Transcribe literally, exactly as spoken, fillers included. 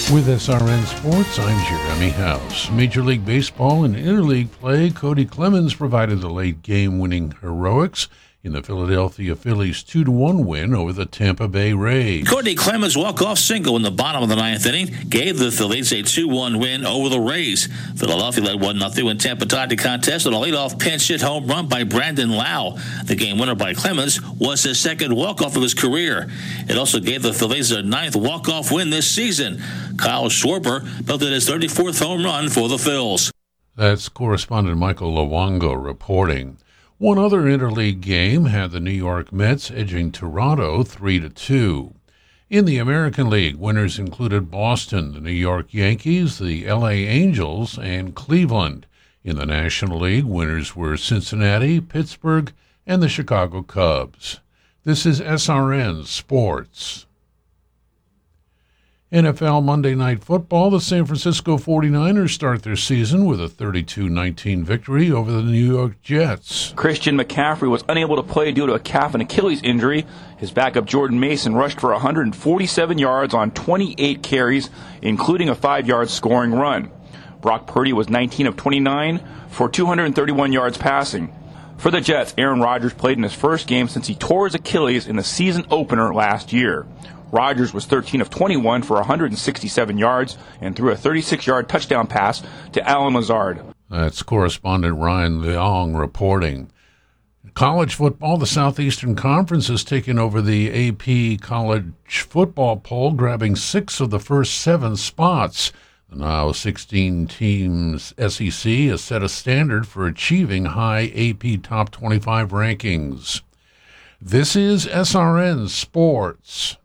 With S R N Sports, I'm Jeremy House. Major League Baseball and interleague play, Cody Clemens provided the late game-winning heroics in the Philadelphia Phillies two to one win over the Tampa Bay Rays. Cody Clemens' walk-off single in the bottom of the ninth inning gave the Phillies a two one win over the Rays. Philadelphia led one nothing when Tampa tied the contest on a leadoff pinch hit home run by Brandon Lau. The game winner by Clemens was his second walk-off of his career. It also gave the Phillies a ninth walk-off win this season. Kyle Schwarber belted his thirty-fourth home run for the Phils. That's correspondent Michael Luongo reporting. One other interleague game had the New York Mets edging Toronto three to two. In the American League, winners included Boston, the New York Yankees, the L A Angels, and Cleveland. In the National League, winners were Cincinnati, Pittsburgh, and the Chicago Cubs. This is S R N Sports. N F L Monday Night Football, the San Francisco forty-niners start their season with a thirty-two nineteen victory over the New York Jets. Christian McCaffrey was unable to play due to a calf and Achilles injury. His backup Jordan Mason rushed for one hundred forty-seven yards on twenty-eight carries, including a five-yard scoring run. Brock Purdy was nineteen of twenty-nine for two hundred thirty-one yards passing. For the Jets, Aaron Rodgers played in his first game since he tore his Achilles in the season opener last year. Rodgers was thirteen of twenty-one for one hundred sixty-seven yards and threw a thirty-six-yard touchdown pass to Allen Lazard. That's correspondent Ryan Leong reporting. College football, the Southeastern Conference has taken over the A P College football poll, grabbing six of the first seven spots. The now sixteen teams S E C has set a standard for achieving high A P Top twenty-five rankings. This is S R N Sports.